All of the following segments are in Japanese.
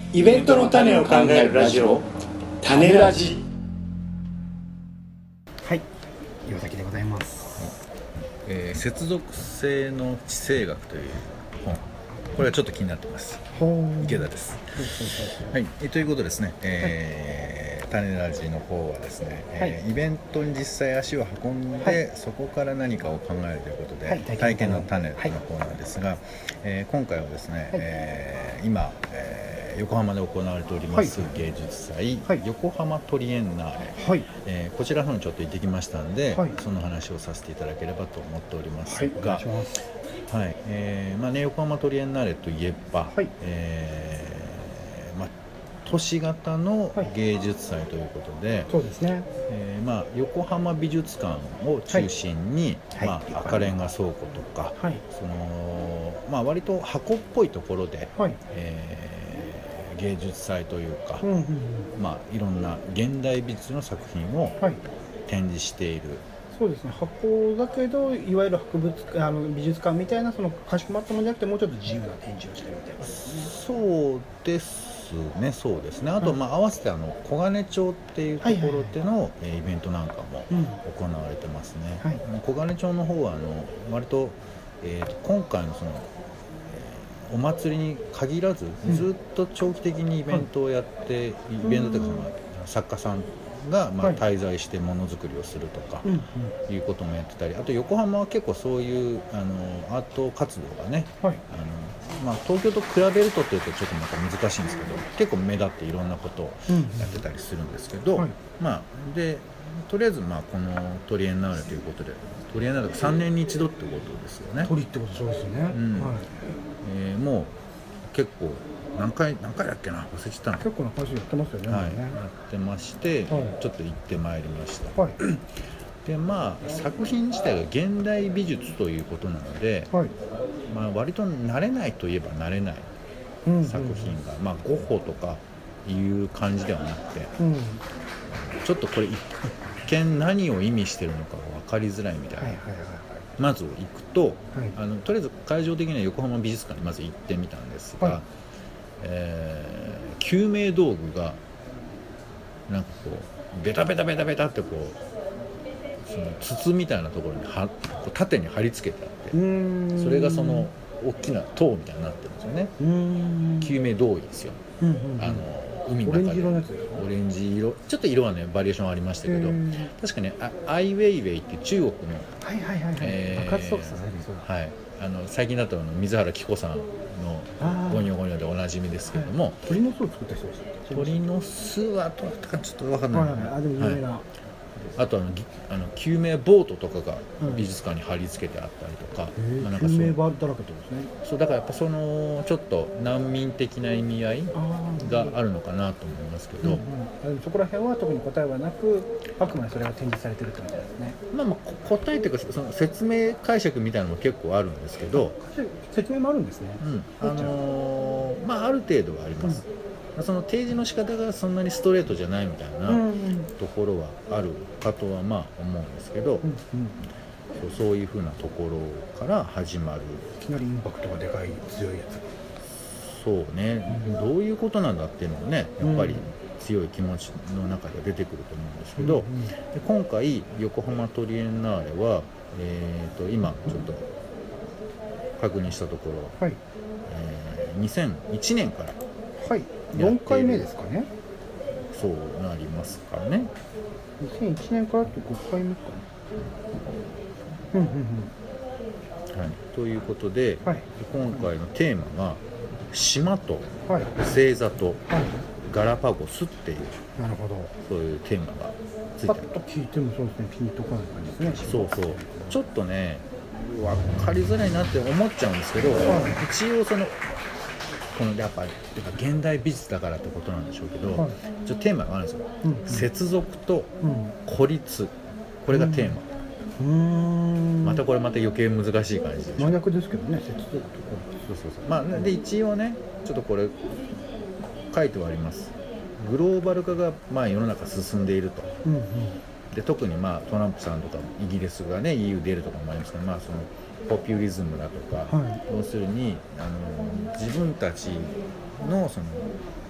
イベントの種を考えるラジオ、種ラジ。 はい、岩崎でございます。 接続性の地政学という本、これはちょっと気になってます。池田です。はい、ということですね、種ラジの方はですね、イベントに実際足を運んで、そこから何かを考えるということで、体験の種の方なんですが、今回はですね、今、横浜で行われております芸術祭、横浜トリエンナーレ、こちらの方にちょっと行ってきましたので、その話をさせていただければと思っておりますが、横浜トリエンナーレといえば、都市型の芸術祭ということで、 そうですね、 横浜美術館を中心に、赤レンガ倉庫とか、割と箱っぽいところで、芸術祭というか、いろんな現代美術の作品を展示している。 そうですね、箱だけどいわゆる美術館みたいな、そのかしこまったものじゃなくて、もうちょっと自由な展示をしてるみたいな、 そうですね。あと、合わせて小金町っていうところでのイベントなんかも行われてますね。小金町の方は割と、今回のそのお祭りに限らず、ずっと長期的にイベントをやって、イベントというか作家さんが滞在してものづくりをするとかいうこともやってたり、あと横浜は結構そういうアート活動がね、東京と比べるとっていうとちょっとまた難しいんですけど、結構目立っていろんなことをやってたりするんですけど、でとりあえずこのトリエンナーレということで、トリエンナーレが3年に一度ってことですよね。 トリってことそうですよね。 もう結構何回だっけな、忘れちゃったの。 結構な回数やってますよね。 やってまして、ちょっと行ってまいりました。で作品自体が現代美術ということなので、割と慣れないといえば慣れない作品が、ゴッホとかいう感じではなくて、ちょっとこれ一見何を意味してるのかが分かりづらいみたいな。まず行くと、とりあえず会場的には横浜美術館にまず行ってみたんですが、救命道具がなんかこうベタベタってこうその筒みたいなところに縦に貼り付けてあって、それがその大きな塔みたいになってるんですよね。救命胴衣ですよ。海の中でオレンジ色、ちょっと色はねバリエーションありましたけど、確かねアイウェイウェイっていう中国の最近だと水原希子さんのゴニョゴニョでおなじみですけども、 鳥の巣を作った人でした。 鳥の巣はどうだったかちょっと分かんない。あと救命ボートとかが美術館に貼り付けてあったりとか、 救命バーだらけってことですね。 そうだからやっぱそのちょっと難民的な意味合いがあるのかなと思いますけど、 そこら辺は特に答えはなく、あくまでそれが展示されてるってことですね。 答えというかその説明解釈みたいなのも結構あるんですけど、 説明もあるんですね。 ある程度はあります。その提示の仕方がそんなにストレートじゃないみたいなところはあるかとは思うんですけど、そういうふうなところから始まる。 いきなりインパクトがでかい強いやつ。 そうね、どういうことなんだっていうのがね、やっぱり強い気持ちの中で出てくると思うんですけど、で今回横浜トリエンナーレは、今ちょっと確認したところ、2001年から 4回目ですかね。 そうなりますかね。 2001年からって5回目かな。 ということで、今回のテーマが島と星座とガラパゴスっていう、そういうテーマがついてある。 パッと聞いてもそうですね、ピンとこない感じですね。 ちょっとね分かりづらいなって思っちゃうんですけど、一応このやっぱ現代美術だからってことなんでしょうけど、ちょっとテーマがあるんですよ。接続と孤立、これがテーマ。また余計難しい感じでしょ。 真逆ですけどね、接続と孤立。で一応ね、ちょっとこれ書いてはあります。グローバル化が世の中進んでいると。で特にトランプさんとかイギリスがね EU 出るとかもありますけど、そのポピュリズムだとか、要するに自分たちのその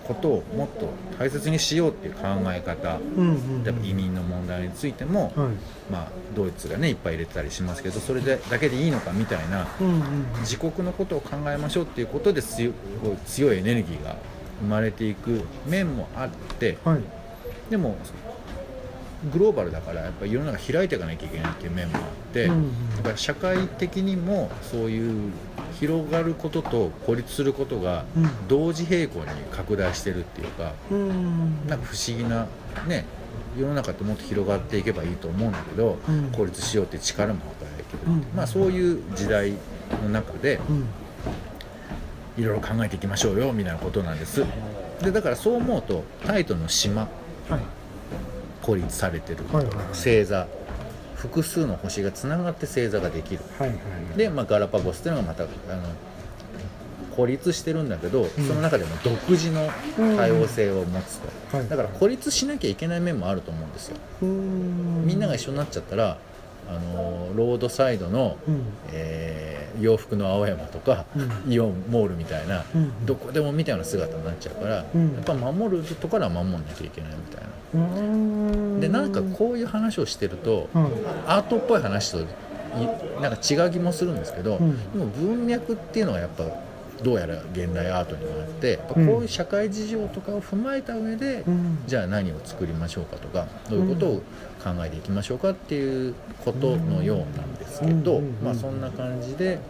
ことをもっと大切にしようっていう考え方、例えば移民の問題についても、ドイツがねいっぱい入れてたりしますけど、それだけでいいのかみたいな、自国のことを考えましょうっていうことで強いエネルギーが生まれていく面もあって、でもグローバルだからやっぱり世の中開いていかなきゃいけないっていう面もあって、やっぱり社会的にもそういう広がることと孤立することが同時並行に拡大してるっていうか、なんか不思議なね、世の中ってもっと広がっていけばいいと思うんだけど、孤立しようっていう力も働いてる、そういう時代の中でいろいろ考えていきましょうよみたいなことなんです。でだからそう思うとタイトの島、孤立されてる星座、複数の星がつながって星座ができる、で、ガラパゴスっていうのがまた孤立してるんだけど、その中でも独自の多様性を持つと、だから孤立しなきゃいけない面もあると思うんですよ。みんなが一緒になっちゃったらロードサイドの、洋服の青山とか、イオンモールみたいな、どこでもみたいな姿になっちゃうから、やっぱ守るところは守んなきゃいけないみたいな。でなんかこういう話をしてると、アートっぽい話となんか違う気もするんですけど、でも文脈っていうのはやっぱどうやら現代アートにはあって、やっぱこういう社会事情とかを踏まえた上で、じゃあ何を作りましょうかとか、どういうことを考えていきましょうかっていうことのようなんですけど、そんな感じで、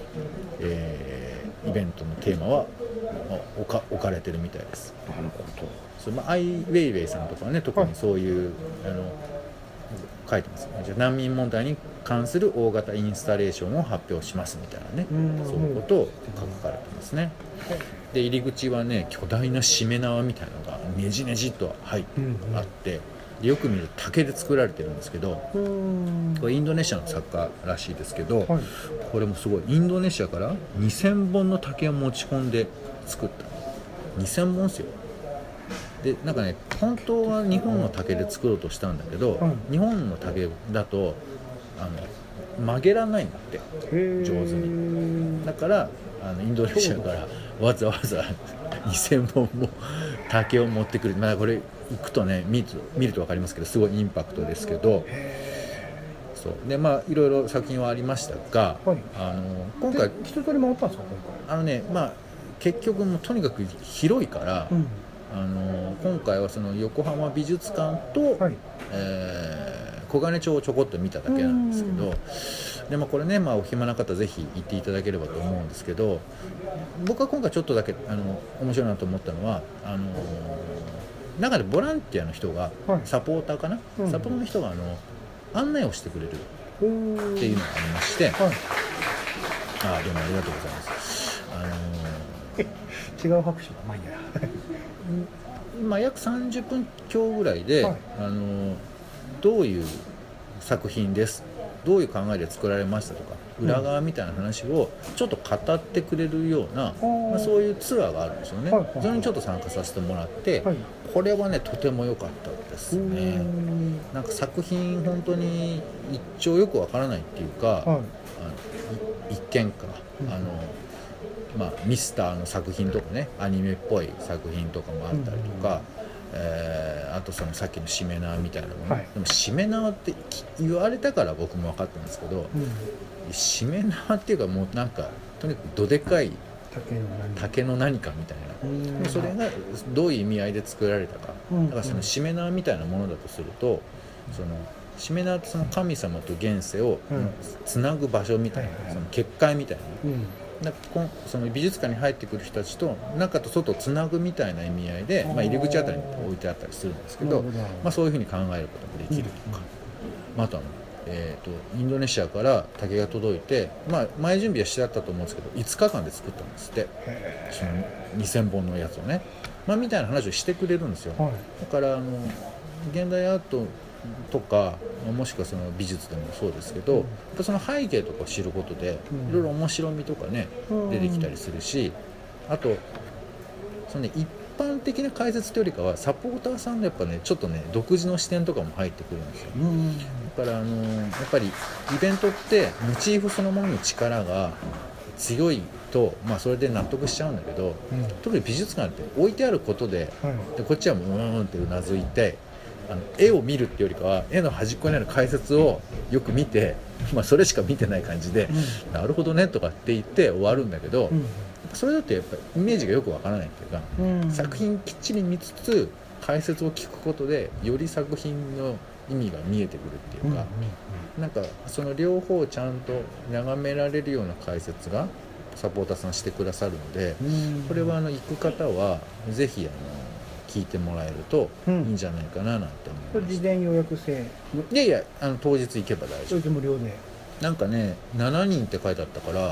イベントのテーマは置かれてるみたいです。 なるほど。 アイ・ウェイウェイさんとかはね、特にそういう書いてますね。じゃあ難民問題に関する大型インスタレーションを発表しますみたいなね、そういうことを書かれてますね。で入り口はね、巨大なしめ縄みたいなのがねじねじっとあって、でよく見ると竹で作られてるんですけど、これインドネシアの作家らしいですけど、これもすごい、インドネシアから2000本の竹を持ち込んで作った。2000本ですよ。でなんかね、本当は日本の竹で作ろうとしたんだけど、日本の竹だと曲げられないんだって、上手に。だからインドネシアからわざわざ2000本も竹を持ってくる。これ行くとね、見ると分かりますけど、すごいインパクトですけど、そうでいろいろ作品はありましたが、今回一通り回ったんですか今回。 結局もうとにかく広いから、今回はその横浜美術館と、小金町をちょこっと見ただけなんですけど、でこれね、お暇な方ぜひ行っていただければと思うんですけど、僕は今回ちょっとだけ面白いなと思ったのは、中でボランティアの人が、サポーターかな、サポーターの人が案内をしてくれるっていうのがありまして、どうもありがとうございます。 違う拍手がまあいいや約30分強ぐらいで、どういう作品です、どういう考えで作られましたとか、裏側みたいな話をちょっと語ってくれるような、そういうツアーがあるんですよね。それにちょっと参加させてもらって、これはねとても良かったですね。なんか作品本当に一丁よくわからないっていうか、一見かミスターの作品とかね、アニメっぽい作品とかもあったりとか、あとそのさっきのしめ縄みたいなもの、でもしめ縄って言われたから僕も分かったんですけど、しめ縄っていうかもうなんかとにかくどでかい竹の何かみたいな、それがどういう意味合いで作られたか、だからそのしめ縄みたいなものだとすると、そのしめ縄ってその神様と現世をつなぐ場所みたいな、その結界みたいな、その美術館に入ってくる人たちと中と外をつなぐみたいな意味合いで、入り口あたりに置いてあったりするんですけど、そういうふうに考えることもできるとか、あとはインドネシアから竹が届いて、前準備はしてあったと思うんですけど5日間で作ったんですって、その2000本のやつをね、みたいな話をしてくれるんですよ。だから現代アートとか、もしくはその美術でもそうですけど、その背景とかを知ることでいろいろ面白みとかね、出てきたりするし、あとその、一般的な解説というよりかはサポーターさんのやっぱねちょっとね独自の視点とかも入ってくるんですよ。だからやっぱりイベントってモチーフそのものの力が強いと、それで納得しちゃうんだけど、特に美術館って置いてあることで、でこっちはもうーんってうなずいて、絵を見るっていうよりかは絵の端っこにある解説をよく見て、それしか見てない感じで、なるほどねとかって言って終わるんだけど、それだとやっぱりイメージがよくわからないっていうか、作品きっちり見つつ解説を聞くことでより作品の意味が見えてくるっていうか、なんかその両方をちゃんと眺められるような解説がサポーターさんしてくださるので、これは行く方はぜひ聞いてもらえるといいんじゃないかななんて思います。 事前予約制？ いやいや、当日行けば大丈夫。 無料で。 なんかね、7人って書いてあったから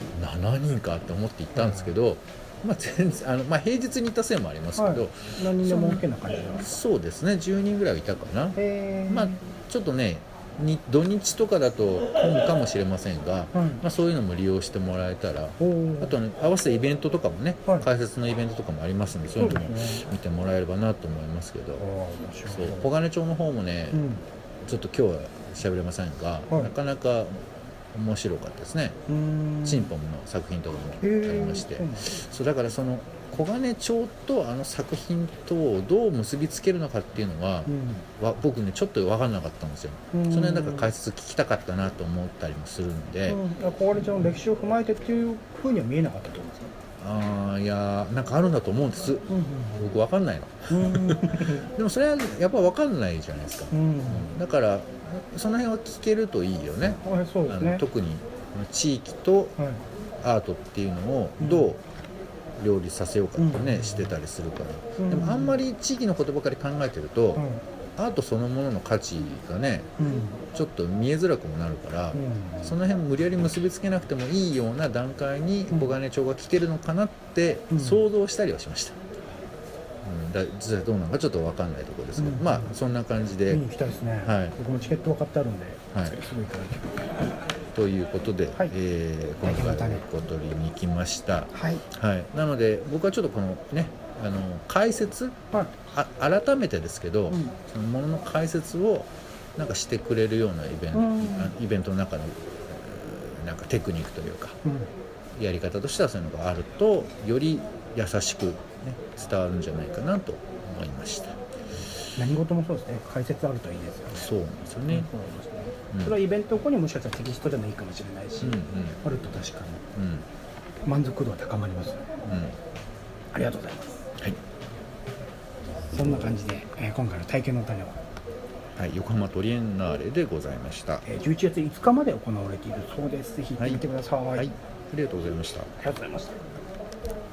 、7人かって思って行ったんですけど、全然平日に行ったせいもありますけど、 何人でも OK な感じなんですか？ そうですね、10人ぐらいいたかな。ちょっとね、土日とかだと混むかもしれませんが、そういうのも利用してもらえたら、あとね、合わせてイベントとかもね、解説のイベントとかもありますので、そういうのも見てもらえればなと思いますけど、小金町の方もね、ちょっと今日は喋れませんが、なかなか面白かったですね。チンポムの作品とかもありまして、だからその小金町と作品とをどう結びつけるのかっていうのは、僕ねちょっと分からなかったんですよ。その辺だから解説聞きたかったなと思ったりもするんで、 小金町の歴史を踏まえてっていうふうには見えなかったと思うんですか？ いやなんかあるんだと思うんです、僕分かんないのでもそれはやっぱ分かんないじゃないですか、だからその辺は聞けるといいよね。特に地域とアートっていうのをどう両立させようかってね、してたりするから、でもあんまり地域のことばかり考えてると、アートそのものの価値がね、ちょっと見えづらくもなるから、その辺無理やり結びつけなくてもいいような段階に小金町が来てるのかなって想像したりはしました。実際どうなのかちょっと分かんないところですけど、そんな感じで見に行きたいですね。僕もチケット分かってあるんで、すぐ行かないということで、今回お取りに来ました。なので僕はちょっとこのね、解説、改めてですけど、そのものの解説をなんかしてくれるようなイベントの中のなんかテクニックというか、やり方としてはそういうのがあるとより優しく、伝わるんじゃないかなと思いました。 何事もそうですね、解説あるといいですよね。 そうなんですよね。 それはイベント後にもしかしたらテキストでもいいかもしれないし、あると確かに満足度は高まりますね。ありがとうございます。そんな感じで、今回の体験の種は、 横浜トリエンナーレでございました。 11月5日まで行われているそうです。ぜひ行ってみてください。 ありがとうございました。 ありがとうございました。